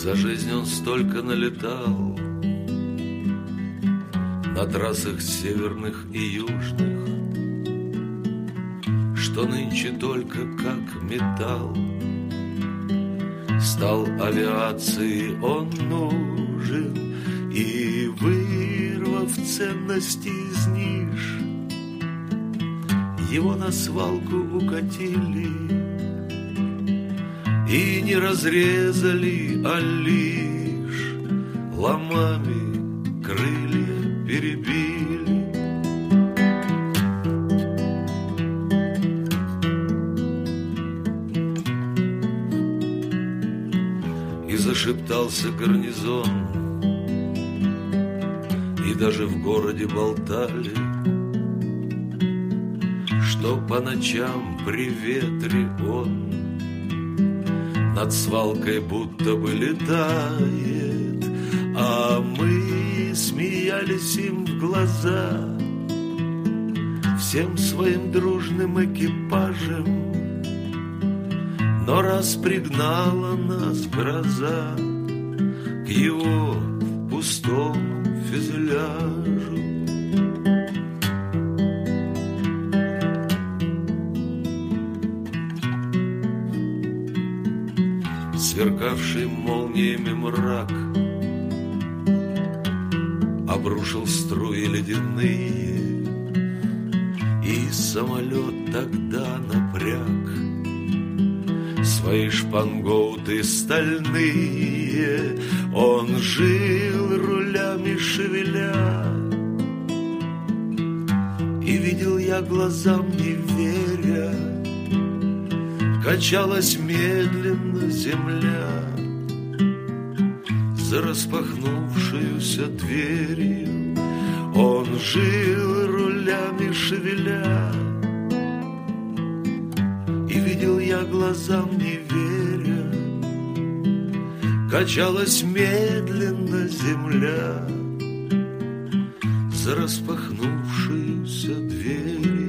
За жизнь он столько налетал на трассах северных и южных, что нынче только как металл стал авиации он нужен, и, вырвав ценности из ниш, его на свалку укатили и не разрезали, а лишь ломами крылья перебили. И зашептался гарнизон, и даже в городе болтали, что по ночам при ветре он над свалкой будто бы летает, а мы смеялись им в глаза всем своим дружным экипажем. Но раз пригнала нас гроза к его пустому фюзеляжу, сверкавший молниями мрак обрушил струи ледяные, и самолет тогда напряг свои шпангоуты стальные. Он жил, рулями шевеля, и видел я глазам не веря, качалась медленно земля за распахнувшуюся дверью. Он жил, рулями шевеля, и видел я глазам не веря, качалась медленно земля за распахнувшуюся дверью.